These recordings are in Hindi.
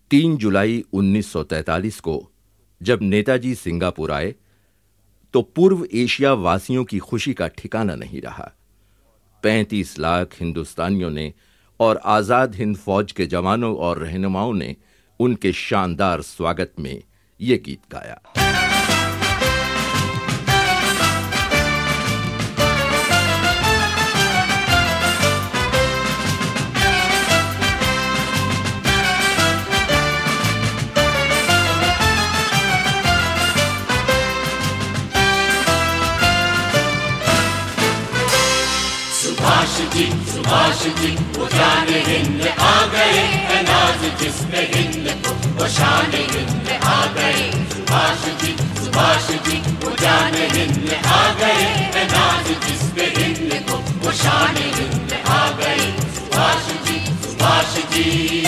3 जुलाई 1943 को जब नेताजी सिंगापुर आए तो पूर्व एशिया वासियों की खुशी का ठिकाना नहीं रहा। 35 लाख हिंदुस्तानियों ने और आजाद हिंद फौज के जवानों और रहनुमाओं ने उनके शानदार स्वागत में यह गीत गाया। सुभाष जी वो जाने हिंद आ गए, नाज जिसमें हिंद को वो शान हिंद आ गए। सुभाष जी वो जाने हिंद आ गए, नाज जिसमें हिंद को वो शान हिंद आ गए। सुभाष जी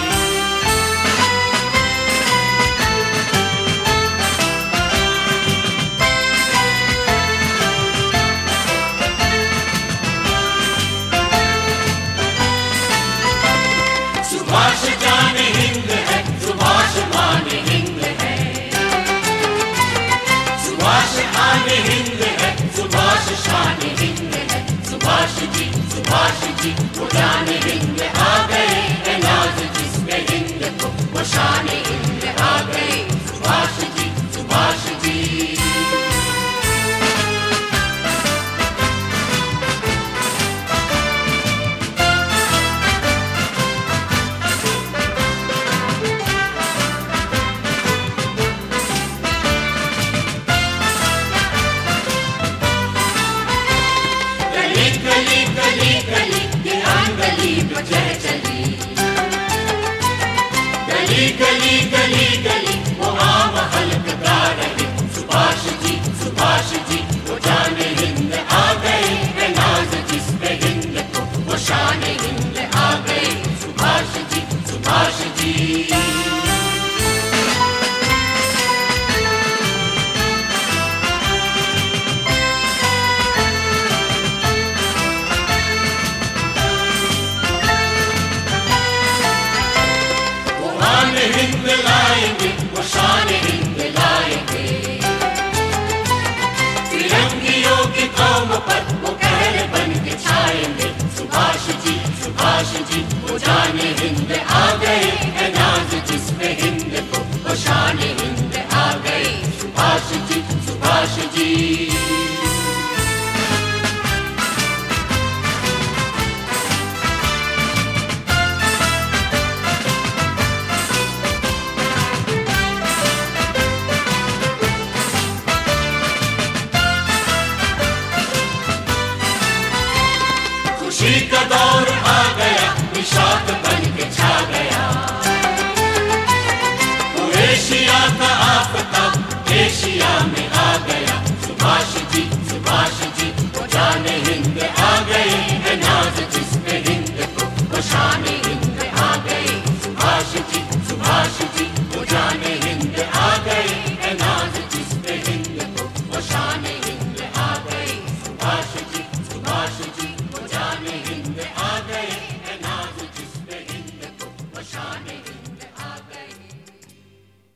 सुभाष जाने हिंद है, सुभाष माने हिंद है। सुभाष आने हिंद है, सुभाष शान हिंद है। सुभाष जी वो जाने हिंद आ गए, नाज जिसमें हिंद को वो शान हिंद आ गए। सुभाष जी गली वो आम हल्कता रहे। सुभाष जी वो जाने हिंद आ गए, नाज जिसमें हिंद को वो शान हिंद आ गए। सुभाष जी हिंद लाएंगे, वो शान हिंद लाएंगे। फिरंगियों की कौम पर वो कहर बन के छाएंगे। सुभाष जी वो जाने हिंद आ गए,